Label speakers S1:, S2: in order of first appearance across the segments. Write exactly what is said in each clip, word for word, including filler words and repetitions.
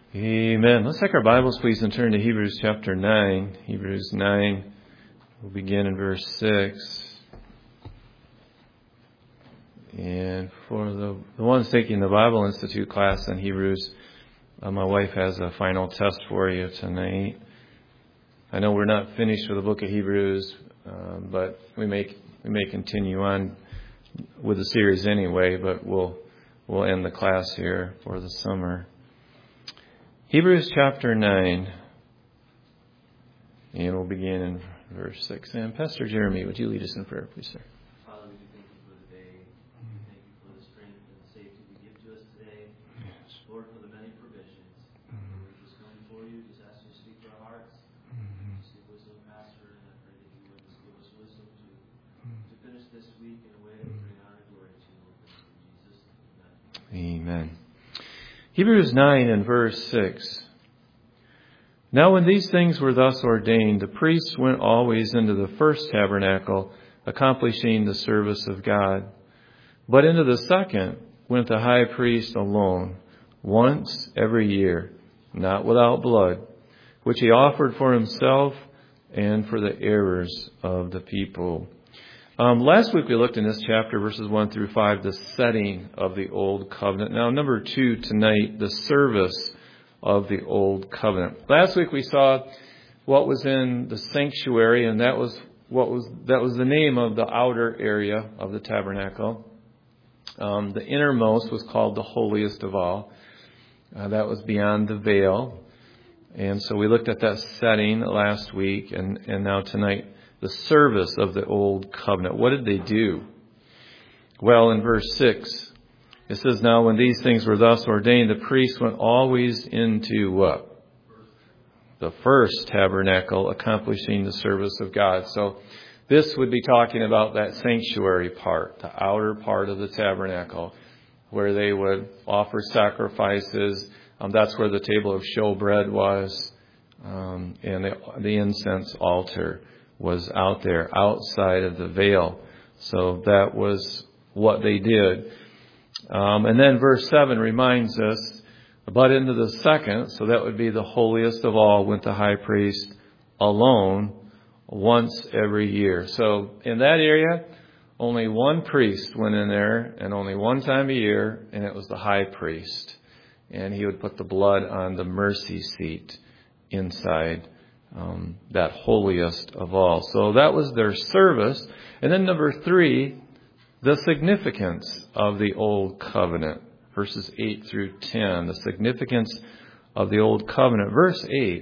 S1: Amen. Let's take our Bibles, please, and turn to Hebrews chapter nine. Hebrews nine, we'll begin in verse six. And for the, the ones taking the Bible Institute class in Hebrews, uh, my wife has a final test for you tonight. I know we're not finished with the book of Hebrews, uh, but we may we may continue on with the series anyway. But we'll we'll end the class here for the summer. Hebrews chapter nine, and we'll begin in verse six. And Pastor Jeremy, would you lead us in prayer, please, sir?
S2: Father, we do thank you for the day. We thank you for the strength and the safety you give to us today. Yes. Lord, for the many provisions. Mm-hmm. We just come before you, just ask you to speak to our hearts. Mm-hmm. Speak wisdom, Pastor, and I pray that you would just give us wisdom to, mm-hmm. to finish this week in a way that will bring honor and glory to you. In Jesus' name,
S1: amen. Hebrews nine and verse six. Now when these things were thus ordained, the priests went always into the first tabernacle, accomplishing the service of God. But into the second went the high priest alone, once every year, not without blood, which he offered for himself and for the errors of the people. Um, last week we looked in this chapter, verses one through five, the setting of the Old Covenant. Now, number two tonight, the service of the Old Covenant. Last week we saw what was in the sanctuary, and that was what was that was the name of the outer area of the tabernacle. Um, the innermost was called the holiest of all. Uh, that was beyond the veil. And so we looked at that setting last week, and, and now tonight, the service of the Old Covenant. What did they do? Well, in verse six, it says, now when these things were thus ordained, the priests went always into what? The first tabernacle, accomplishing the service of God. So this would be talking about that sanctuary part, the outer part of the tabernacle, where they would offer sacrifices. Um, that's where the table of showbread was, um, and the, the incense altar was out there, outside of the veil. So that was what they did. Um, and then verse seven reminds us, but into the second, so that would be the holiest of all, went the high priest alone once every year. So in that area, only one priest went in there, and only one time a year, and it was the high priest. And he would put the blood on the mercy seat inside Um, that holiest of all. So that was their service. And then number three, the significance of the Old Covenant. Verses eight through ten. The significance of the Old Covenant. Verse eight.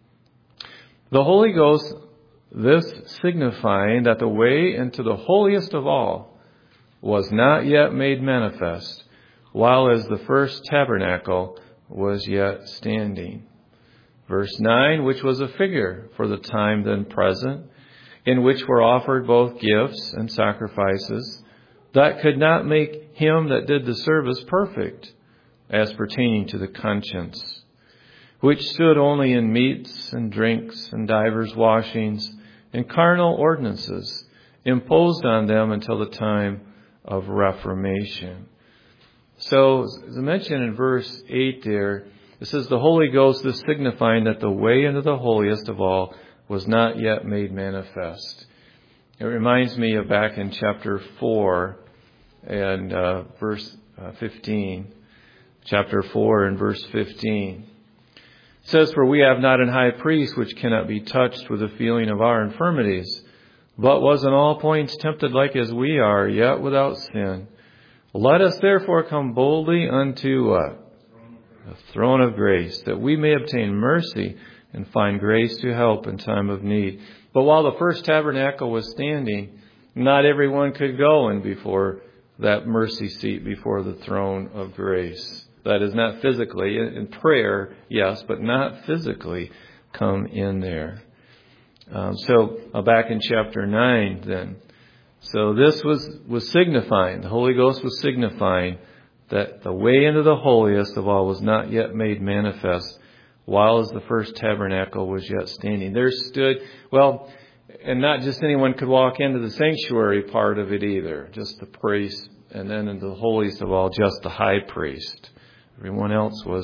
S1: The Holy Ghost, this signifying that the way into the holiest of all was not yet made manifest, while as the first tabernacle was yet standing. Verse nine, which was a figure for the time then present, in which were offered both gifts and sacrifices, that could not make him that did the service perfect, as pertaining to the conscience, which stood only in meats and drinks and divers washings and carnal ordinances, imposed on them until the time of Reformation. So, as I mentioned in verse eight there, it says the Holy Ghost is signifying that the way into the holiest of all was not yet made manifest. It reminds me of back in chapter four and uh, verse uh, fifteen. Chapter four and verse fifteen. It says, for we have not an high priest which cannot be touched with the feeling of our infirmities, but was in all points tempted like as we are, yet without sin. Let us therefore come boldly unto what? The throne of grace, that we may obtain mercy and find grace to help in time of need. But while the first tabernacle was standing, not everyone could go in before that mercy seat, before the throne of grace. That is, not physically. In prayer, yes, but not physically come in there. Um, so uh, back in chapter nine then. So this was, was signifying, the Holy Ghost was signifying that the way into the holiest of all was not yet made manifest, while as the first tabernacle was yet standing. There stood, well, and not just anyone could walk into the sanctuary part of it either, just the priest, and then into the holiest of all, just the high priest. Everyone else was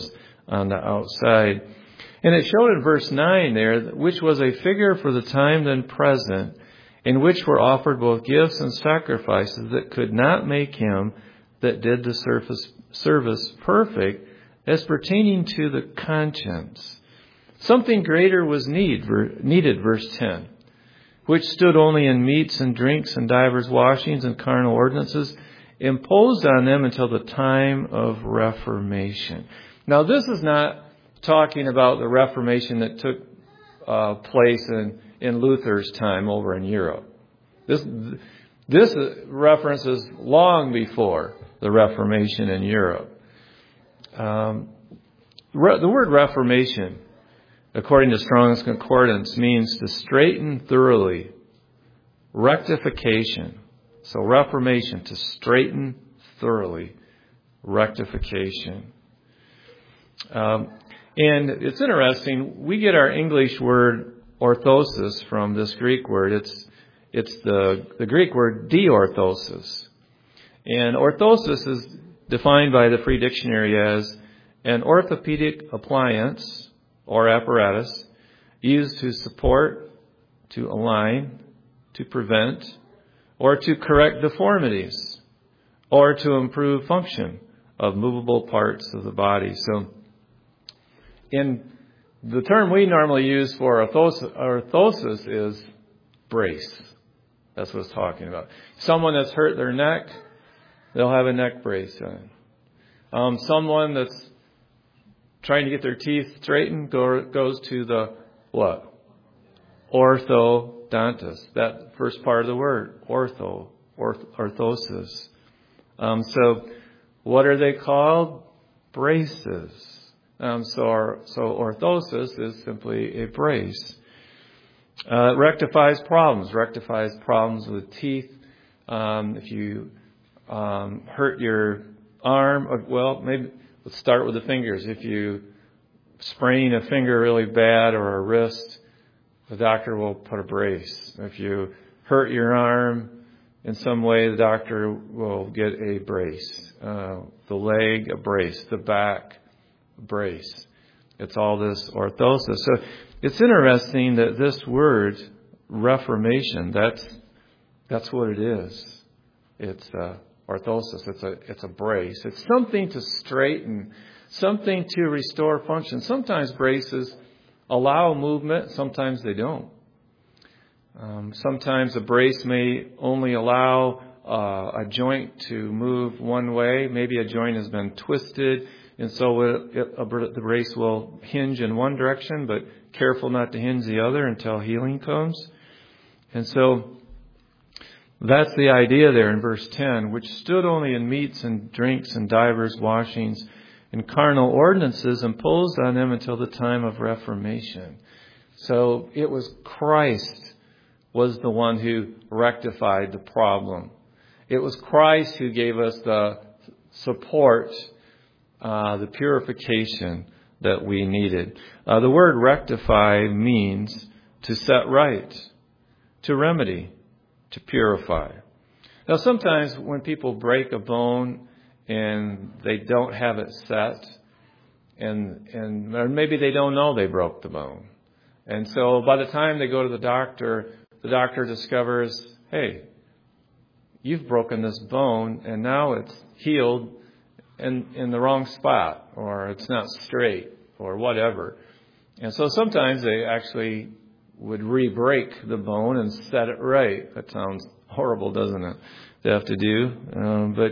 S1: on the outside. And it showed in verse nine there, which was a figure for the time then present, in which were offered both gifts and sacrifices that could not make him that did the service, service perfect, as pertaining to the conscience. Something greater was need, needed, verse ten, which stood only in meats and drinks and divers washings and carnal ordinances, imposed on them until the time of Reformation. Now, this is not talking about the Reformation that took uh, place in, in Luther's time over in Europe. This, this reference is long before the Reformation in Europe. Um, re- the word Reformation, according to Strong's Concordance, means to straighten thoroughly, rectification. So Reformation, to straighten thoroughly, rectification. Um, and it's interesting, we get our English word orthosis from this Greek word. It's it's the, the Greek word diorthosis. And orthosis is defined by the Free Dictionary as an orthopedic appliance or apparatus used to support, to align, to prevent, or to correct deformities, or to improve function of movable parts of the body. So, in the term we normally use for orthosis, orthosis is brace. That's what it's talking about. Someone that's hurt their neck, they'll have a neck brace on. Um, someone that's trying to get their teeth straightened go, goes to the what? Orthodontist. That first part of the word, ortho, orth, orthosis. Um, so, what are they called? Braces. Um, so, our, so orthosis is simply a brace. Uh, it rectifies problems. Rectifies problems with teeth. Um, if you um, hurt your arm, well, maybe let's start with the fingers. If you sprain a finger really bad or a wrist, the doctor will put a brace. If you hurt your arm in some way, the doctor will get a brace. Uh, the leg, a brace. The back, a brace. It's all this orthosis. So it's interesting that this word, reformation, that's that's what it is. It's uh, orthosis. It's a it's a brace. It's something to straighten, something to restore function. Sometimes braces allow movement, sometimes they don't. Um, sometimes a brace may only allow uh, a joint to move one way. Maybe a joint has been twisted, and so it, it, a, the brace will hinge in one direction, but careful not to hinge the other until healing comes. And so that's the idea there in verse ten, which stood only in meats and drinks and divers washings and carnal ordinances imposed on them until the time of Reformation. So it was Christ was the one who rectified the problem. It was Christ who gave us the support, uh, the purification that we needed. Uh, the word rectify means to set right, to remedy, to purify. Now sometimes when people break a bone and they don't have it set, and and or maybe they don't know they broke the bone. And so by the time they go to the doctor, the doctor discovers, hey, you've broken this bone and now it's healed in, in the wrong spot, or it's not straight, or whatever. And so sometimes they actually would re-break the bone and set it right. That sounds horrible, doesn't it? They have to do. Um, but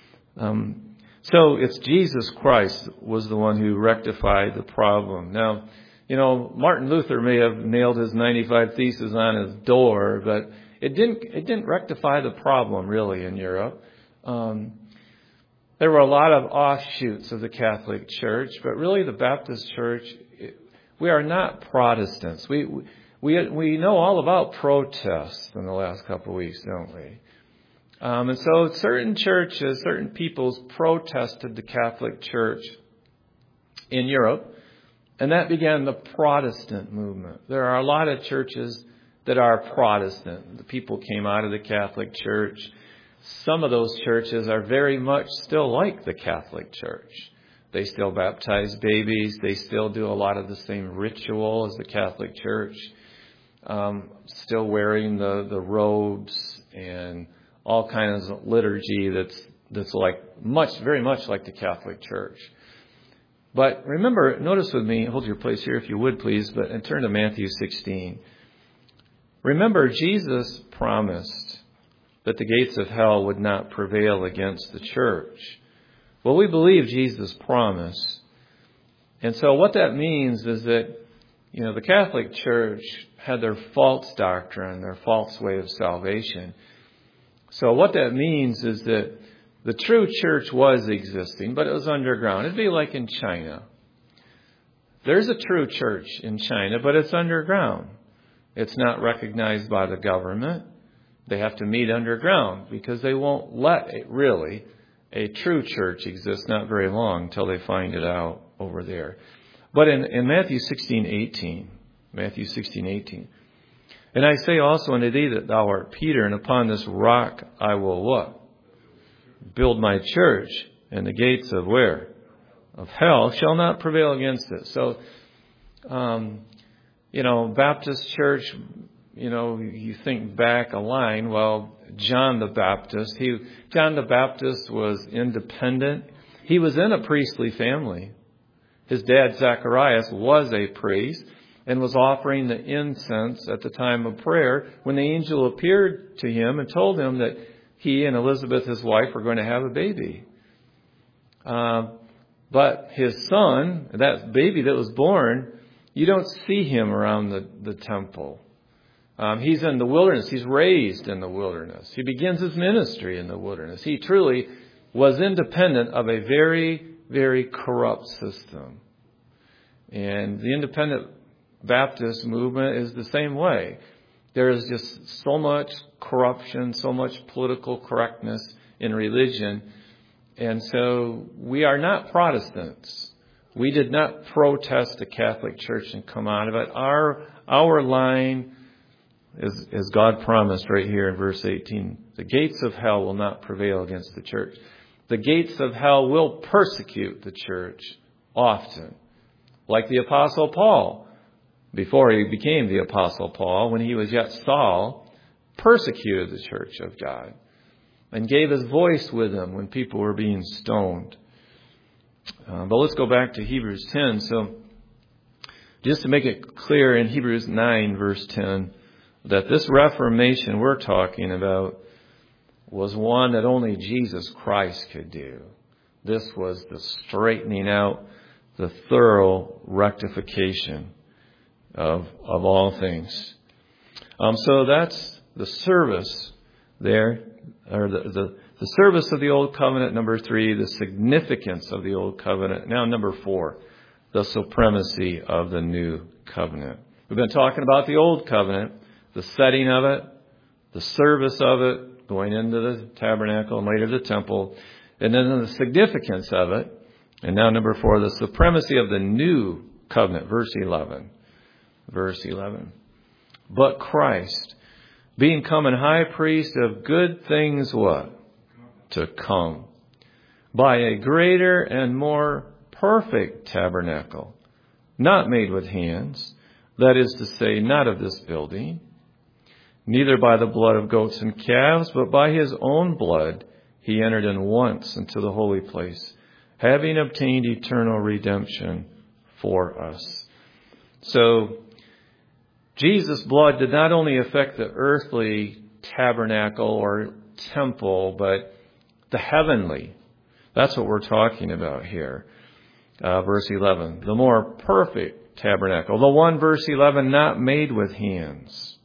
S1: Um, so it's Jesus Christ was the one who rectified the problem. Now, you know, Martin Luther may have nailed his ninety-five Theses on his door, but it didn't. It didn't rectify the problem really in Europe. Um, there were a lot of offshoots of the Catholic Church, but really the Baptist Church, we are not Protestants. We we we know all about protests in the last couple of weeks, don't we? Um, and so certain churches, certain peoples protested the Catholic Church in Europe, and that began the Protestant movement. There are a lot of churches that are Protestant. The people came out of the Catholic Church. Some of those churches are very much still like the Catholic Church. They still baptize babies. They still do a lot of the same ritual as the Catholic Church. Um, still wearing the, the robes and all kinds of liturgy that's that's like much, very much like the Catholic Church. But remember, notice with me, hold your place here if you would please, but and turn to Matthew sixteen. Remember, Jesus promised that the gates of hell would not prevail against the church. Well, we believe Jesus' promise. And so what that means is that, you know, the Catholic Church had their false doctrine, their false way of salvation. So what that means is that the true church was existing, but it was underground. It'd be like in China. There's a true church in China, but it's underground. It's not recognized by the government. They have to meet underground because they won't let it, really a true church exist not very long until they find it out over there. But in, in Matthew sixteen eighteen, Matthew sixteen eighteen, and I say also unto thee that thou art Peter, and upon this rock I will what? Build my church, and the gates of where? Of hell shall not prevail against it. So, um, you know, Baptist church, you know, you think back a line, well, John the Baptist, he, John the Baptist was independent. He was in a priestly family. His dad, Zacharias, was a priest and was offering the incense at the time of prayer when the angel appeared to him and told him that he and Elizabeth, his wife, were going to have a baby. Uh, but his son, that baby that was born, you don't see him around the, the temple. Um, he's in the wilderness. He's raised in the wilderness. He begins his ministry in the wilderness. He truly was independent of a very, very corrupt system. And the independent Baptist movement is the same way. There is just so much corruption, so much political correctness in religion. And so we are not Protestants. We did not protest the Catholic Church and come out of it. Our, our line is, as God promised right here in verse eighteen, the gates of hell will not prevail against the church. The gates of hell will persecute the church often. Like the Apostle Paul, before he became the Apostle Paul, when he was yet Saul, persecuted the church of God and gave his voice with them when people were being stoned. Uh, but let's go back to Hebrews ten. So just to make it clear in Hebrews nine, verse ten, that this Reformation we're talking about was one that only Jesus Christ could do. This was the straightening out, the thorough rectification of of all things. Um, so that's the service there, or the, the, the service of the Old Covenant, number three, the significance of the Old Covenant. Now, number four, the supremacy of the New Covenant. We've been talking about the Old Covenant, the setting of it, the service of it, going into the tabernacle and later the temple, and then the significance of it. And now number four, the supremacy of the New Covenant, verse eleven. Verse eleven. But Christ, being come an high priest of good things, what? To come. By a greater and more perfect tabernacle, not made with hands, that is to say, not of this building, neither by the blood of goats and calves, but by his own blood he entered in once into the holy place, having obtained eternal redemption for us. So, Jesus' blood did not only affect the earthly tabernacle or temple, but the heavenly. That's what we're talking about here. Uh, verse eleven, the more perfect tabernacle. The one, verse eleven, not made with hands.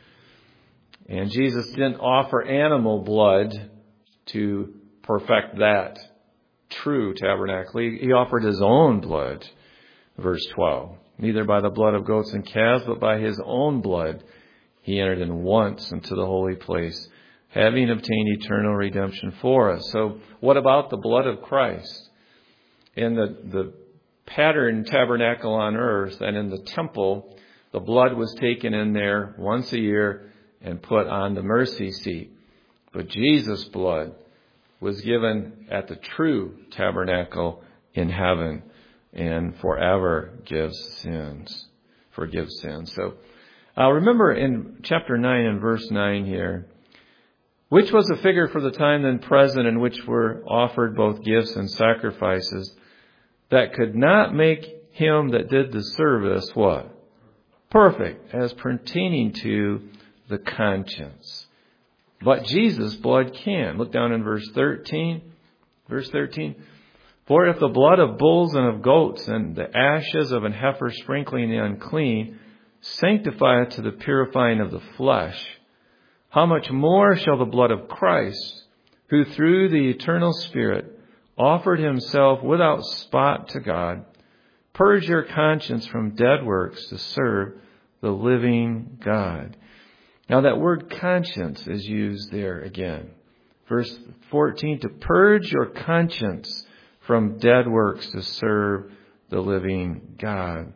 S1: And Jesus didn't offer animal blood to perfect that true tabernacle. He, he offered his own blood. Verse twelve. Neither by the blood of goats and calves, but by his own blood he entered in once into the holy place, having obtained eternal redemption for us. So what about the blood of Christ? In the, the pattern tabernacle on earth and in the temple, the blood was taken in there once a year and put on the mercy seat. But Jesus' blood was given at the true tabernacle in heaven and forever gives sins, forgives sins. So uh, remember in chapter nine and verse nine here, which was a figure for the time then present in which were offered both gifts and sacrifices that could not make him that did the service what? Perfect, as pertaining to the conscience. But Jesus' blood can. Look down in verse thirteen. Verse thirteen. For if the blood of bulls and of goats and the ashes of an heifer sprinkling the unclean sanctifieth to the purifying of the flesh, how much more shall the blood of Christ, who through the eternal Spirit offered himself without spot to God, purge your conscience from dead works to serve the living God. Now that word conscience is used there again. Verse fourteen, to purge your conscience from dead works to serve the living God.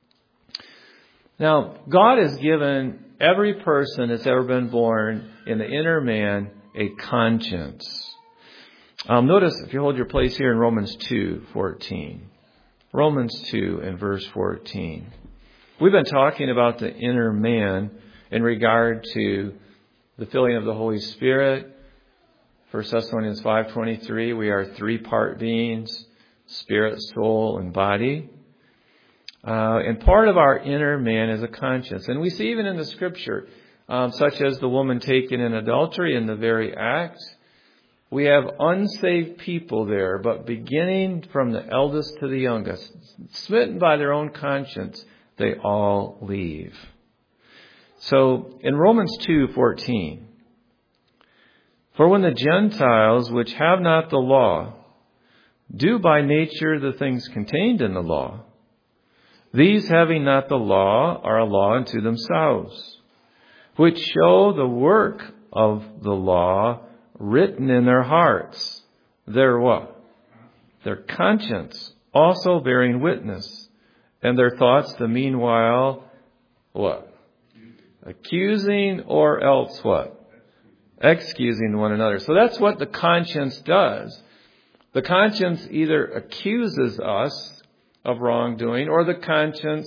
S1: Now, God has given every person that's ever been born in the inner man a conscience. Um, notice, if you hold your place here in Romans two fourteen. Romans two and verse fourteen. We've been talking about the inner man in regard to the filling of the Holy Spirit. First Thessalonians five twenty-three, we are three-part beings, spirit, soul, and body. Uh, and part of our inner man is a conscience. And we see even in the Scripture, um, such as the woman taken in adultery in the very act, we have unsaved people there, but beginning from the eldest to the youngest, smitten by their own conscience, they all leave. So in Romans two fourteen, for when the Gentiles which have not the law do by nature the things contained in the law, these having not the law are a law unto themselves, which show the work of the law written in their hearts. Their what? Their conscience also bearing witness, and their thoughts the meanwhile what? Accusing or else what? Excusing one another. So that's what the conscience does. The conscience either accuses us of wrongdoing or the conscience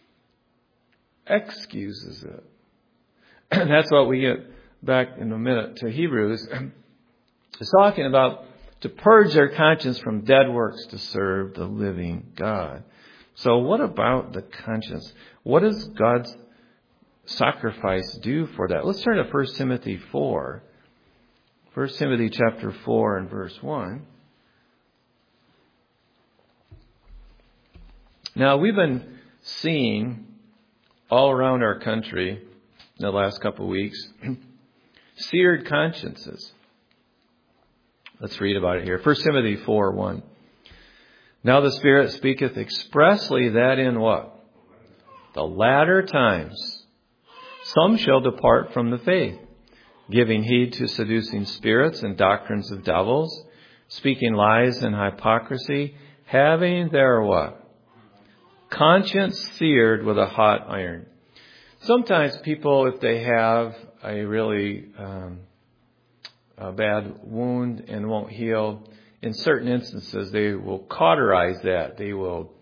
S1: excuses it. And that's what we get back in a minute to Hebrews. It's talking about to purge their conscience from dead works to serve the living God. So what about the conscience? What does God's sacrifice do for that? Let's turn to First Timothy four. First Timothy chapter four and verse one. Now, we've been seeing all around our country in the last couple of weeks seared consciences. Let's read about it here. First Timothy four one. Now the Spirit speaketh expressly that in what? The latter times some shall depart from the faith, giving heed to seducing spirits and doctrines of devils, speaking lies and hypocrisy, having their what? Conscience seared with a hot iron. Sometimes people, if they have a really um, a bad wound and won't heal, in certain instances they will cauterize that. They will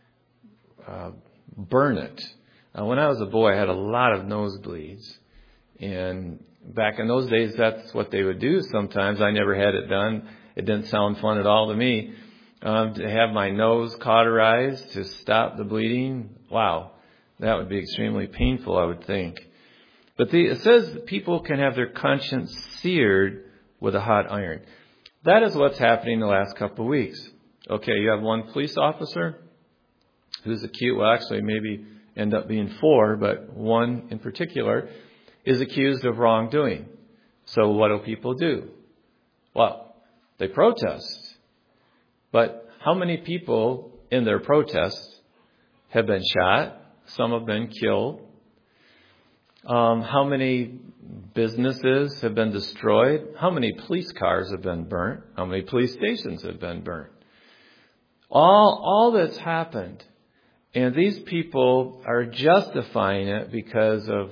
S1: uh, burn it. Uh, when I was a boy, I had a lot of nosebleeds. And back in those days, that's what they would do sometimes. I never had it done. It didn't sound fun at all to me. Um, to have my nose cauterized to stop the bleeding, wow, that would be extremely painful, I would think. But the, it says that people can have their conscience seared with a hot iron. That is what's happening the last couple of weeks. Okay, you have one police officer who's accused, well, actually maybe end up being four, but one in particular is accused of wrongdoing. So what do people do? Well, they protest. But how many people in their protests have been shot? Some have been killed. Um, how many businesses have been destroyed? How many police cars have been burnt? How many police stations have been burnt? All, all that's happened. And these people are justifying it because of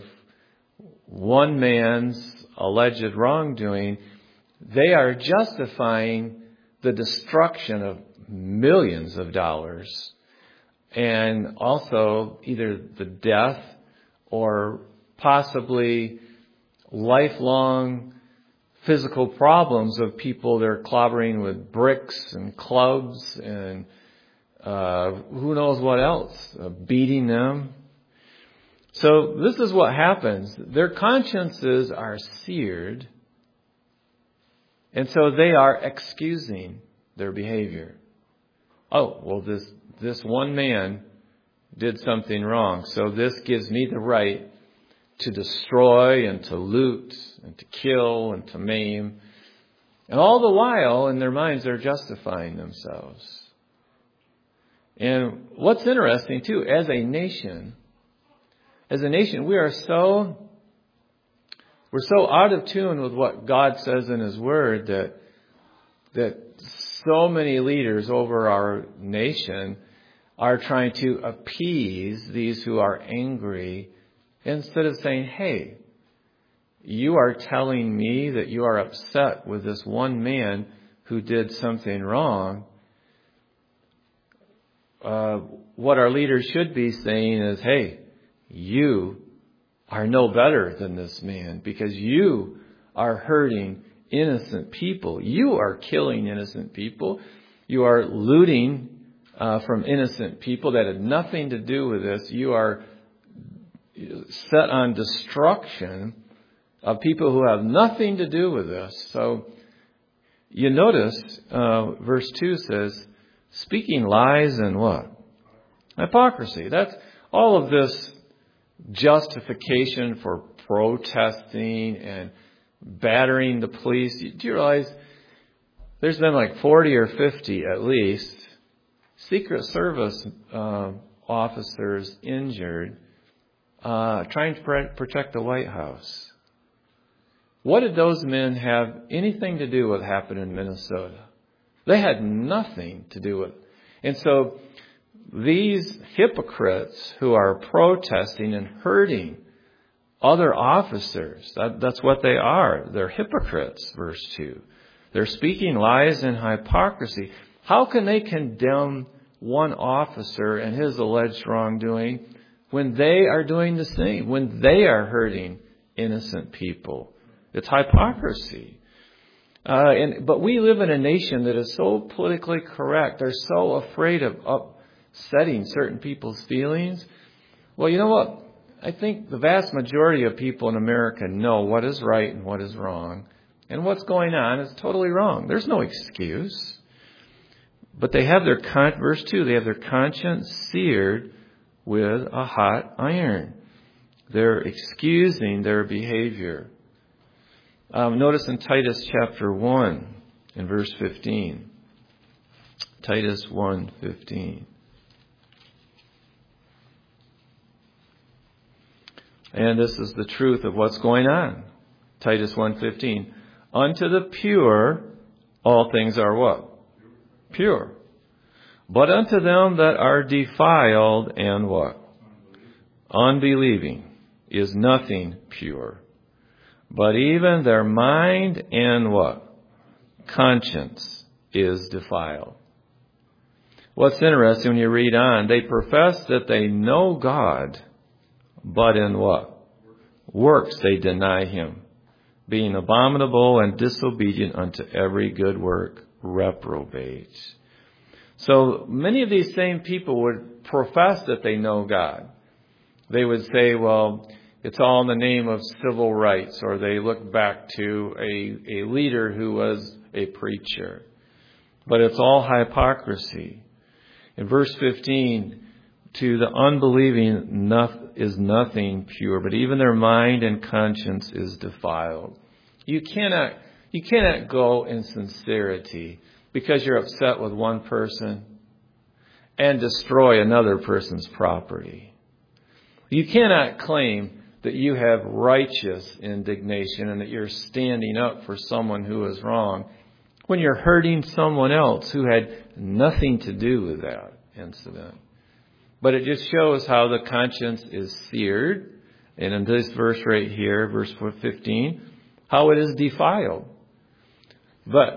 S1: one man's alleged wrongdoing. They are justifying the destruction of millions of dollars, and also either the death or possibly lifelong physical problems of people they're clobbering with bricks and clubs and uh, who knows what else, uh, beating them. So this is what happens. Their consciences are seared, and so they are excusing their behavior. Oh, well, this this one man did something wrong, so this gives me the right to destroy and to loot and to kill and to maim. And all the while, in their minds, they're justifying themselves. And what's interesting, too, as a nation, as a nation, we are so, we're so out of tune with what God says in His Word that, that so many leaders over our nation are trying to appease these who are angry instead of saying, hey, you are telling me that you are upset with this one man who did something wrong. Uh, what our leaders should be saying is, hey, you are no better than this man because you are hurting innocent people. You are killing innocent people. You are looting uh, from innocent people that had nothing to do with this. You are set on destruction of people who have nothing to do with this. So you notice uh, verse two says, speaking lies and what? Hypocrisy. That's all of this justification for protesting and battering the police. Do you realize there's been like forty or fifty at least Secret Service uh, officers injured uh, trying to protect the White House? What did those men have anything to do with what happened in Minnesota? They had nothing to do with it. And so these hypocrites who are protesting and hurting other officers, that, that's what they are. They're hypocrites, verse two. They're speaking lies and hypocrisy. How can they condemn one officer and his alleged wrongdoing when they are doing the same, when they are hurting innocent people? It's hypocrisy. Uh, and, but we live in a nation that is so politically correct. They're so afraid of upsetting certain people's feelings. Well, you know what? I think the vast majority of people in America know what is right and what is wrong. And what's going on is totally wrong. There's no excuse. But they have their, con- verse two, they have their conscience seared with a hot iron. They're excusing their behavior. Um, notice in Titus chapter one, in verse fifteen. Titus one fifteen. And this is the truth of what's going on. Titus one fifteen. Unto the pure, all things are what? Pure. But unto them that are defiled and what? Unbelieving is nothing pure. But even their mind and what? Conscience is defiled. What's interesting when you read on, they profess that they know God, but in what? Works they deny Him, being abominable and disobedient unto every good work, reprobates. So many of these same people would profess that they know God. They would say, well, it's all in the name of civil rights, or they look back to a, a leader who was a preacher. But it's all hypocrisy. In verse fifteen, to the unbelieving is nothing pure, but even their mind and conscience is defiled. You cannot, you cannot go in sincerity because you're upset with one person and destroy another person's property. You cannot claim that you have righteous indignation and that you're standing up for someone who is wrong when you're hurting someone else who had nothing to do with that incident. But it just shows how the conscience is seared. And in this verse right here, verse fifteen, how it is defiled. But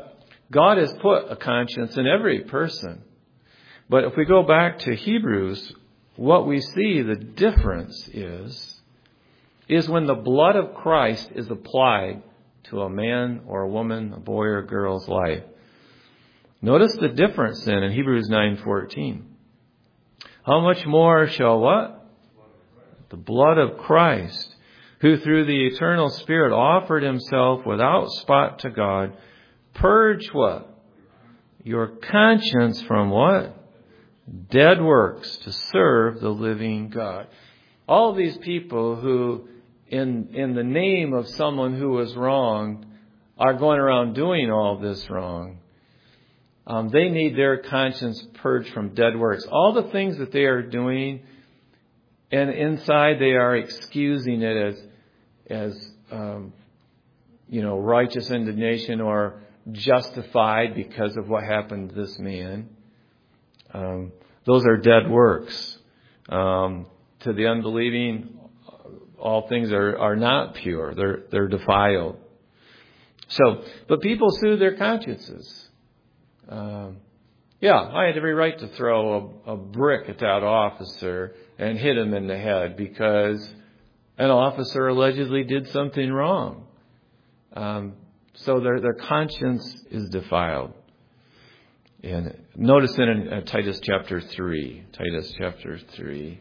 S1: God has put a conscience in every person. But if we go back to Hebrews, what we see the difference is, is when the blood of Christ is applied to a man or a woman, a boy or a girl's life. Notice the difference then in Hebrews nine fourteen. How much more shall what? The blood of Christ, who through the eternal Spirit offered himself without spot to God, purge what? Your conscience from what? Dead works to serve the living God. All these people who, in, in the name of someone who was wronged, are going around doing all this wrong. Um, they need their conscience purged from dead works. All the things that they are doing, and inside they are excusing it as, as um, you know, righteous indignation or justified because of what happened to this man. Um, those are dead works. Um, to the unbelieving, all things are, are not pure. They're they're defiled. So, but people soothe their consciences. Um, yeah, I had every right to throw a, a brick at that officer and hit him in the head because an officer allegedly did something wrong. Um, so their their conscience is defiled. And notice in, in uh, Titus chapter three, Titus chapter three.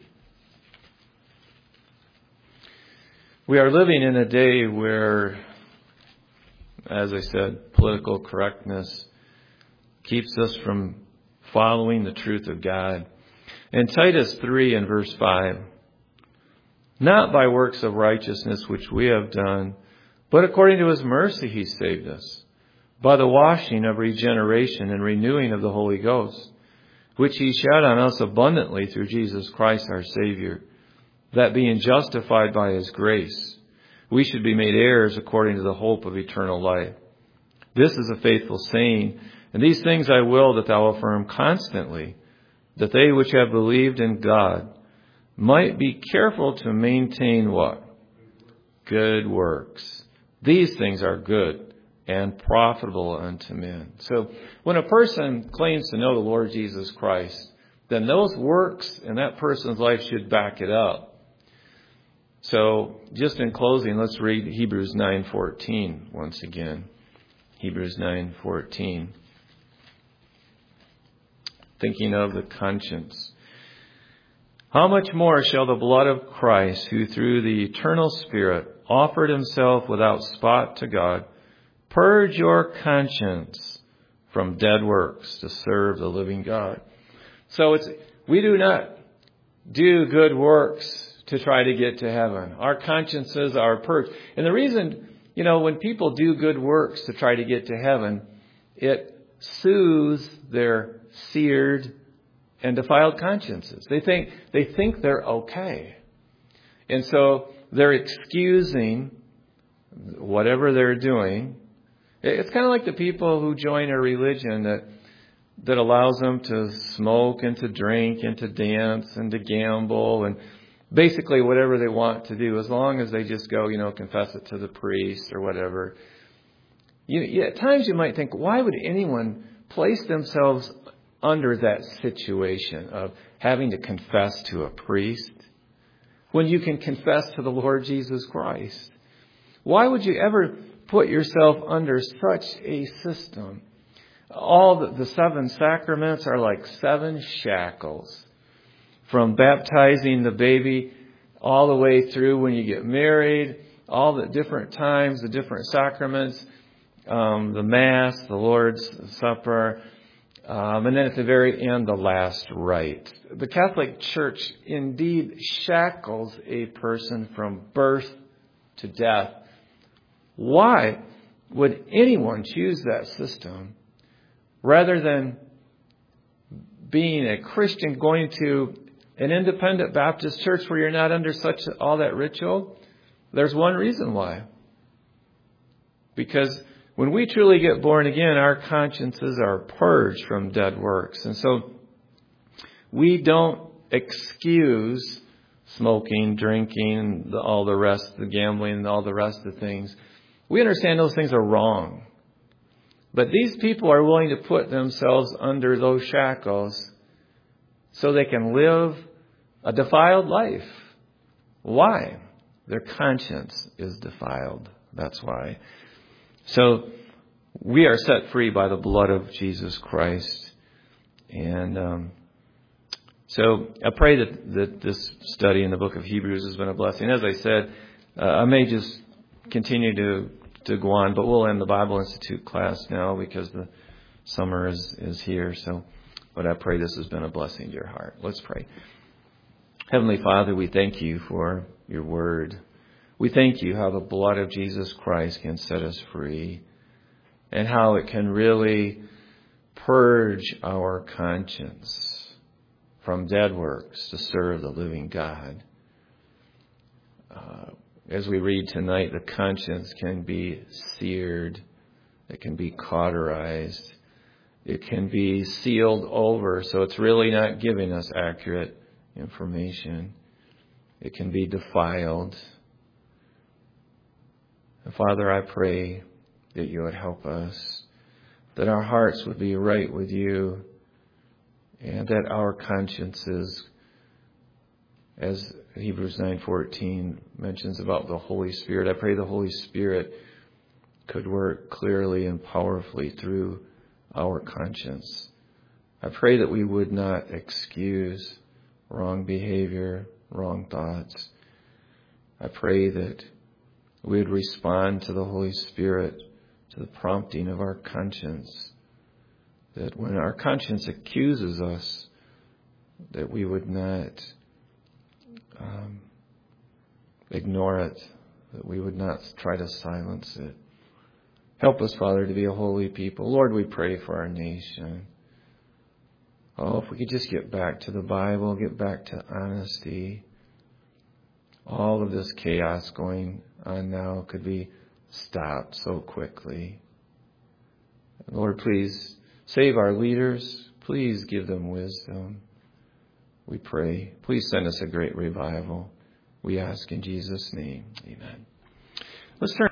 S1: We are living in a day where, as I said, political correctness keeps us from following the truth of God. In Titus three and verse five, not by works of righteousness which we have done, but according to his mercy he saved us, by the washing of regeneration and renewing of the Holy Ghost, which he shed on us abundantly through Jesus Christ our Savior, that being justified by his grace, we should be made heirs according to the hope of eternal life. This is a faithful saying, and these things I will that thou affirm constantly, that they which have believed in God might be careful to maintain what? Good works. These things are good and profitable unto men. So when a person claims to know the Lord Jesus Christ, then those works in that person's life should back it up. So just in closing, let's read Hebrews nine fourteen once again. Hebrews nine fourteen. Thinking of the conscience. How much more shall the blood of Christ, who through the eternal Spirit offered himself without spot to God, purge your conscience from dead works to serve the living God. So it's we do not do good works to try to get to heaven. Our consciences are purged. And the reason, you know, when people do good works to try to get to heaven, it soothes their seared and defiled consciences. They think they think they're okay. And so they're excusing whatever they're doing. It's kind of like the people who join a religion that that allows them to smoke and to drink and to dance and to gamble and basically whatever they want to do, as long as they just go, you know, confess it to the priest or whatever. You, you, at times you might think, why would anyone place themselves under that situation of having to confess to a priest when you can confess to the Lord Jesus Christ? Why would you ever put yourself under such a system? All the, the seven sacraments are like seven shackles. From baptizing the baby all the way through when you get married, all the different times, the different sacraments, um, the Mass, the Lord's Supper, um, and then at the very end, the last rite. The Catholic Church indeed shackles a person from birth to death. Why would anyone choose that system rather than being a Christian, going to an independent Baptist church where you're not under such all that ritual? There's one reason why. Because when we truly get born again, our consciences are purged from dead works. And so we don't excuse smoking, drinking, all the rest, the gambling, and all the rest of the things. We understand those things are wrong. But these people are willing to put themselves under those shackles so they can live a defiled life. Why? Their conscience is defiled. That's why. So we are set free by the blood of Jesus Christ. And um, so I pray that, that this study in the book of Hebrews has been a blessing. As I said, uh, I may just continue to, to go on, but we'll end the Bible Institute class now because the summer is, is here. So, but I pray this has been a blessing to your heart. Let's pray. Heavenly Father, we thank you for your word. We thank you how the blood of Jesus Christ can set us free and how it can really purge our conscience from dead works to serve the living God. Uh, as we read tonight, the conscience can be seared. It can be cauterized. It can be sealed over, so it's really not giving us accurate information. It can be defiled. And Father, I pray that you would help us, that our hearts would be right with you, and that our consciences, as Hebrews nine fourteen mentions about the Holy Spirit, I pray the Holy Spirit could work clearly and powerfully through our conscience. I pray that we would not excuse wrong behavior, wrong thoughts. I pray that we would respond to the Holy Spirit, to the prompting of our conscience, that when our conscience accuses us, that we would not um, ignore it, that we would not try to silence it. Help us, Father, to be a holy people. Lord, we pray for our nation. Oh, if we could just get back to the Bible, get back to honesty. All of this chaos going on now could be stopped so quickly. Lord, please save our leaders. Please give them wisdom. We pray. Please send us a great revival. We ask in Jesus' name. Amen. Let's turn.